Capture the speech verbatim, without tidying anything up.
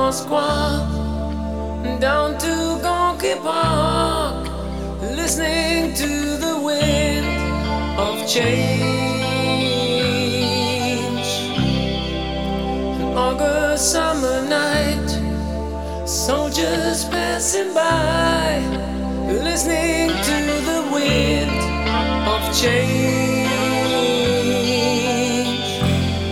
Moskva down to Gonky Park, listening to the wind of change. An August summer night, soldiers passing by, listening to the wind of change.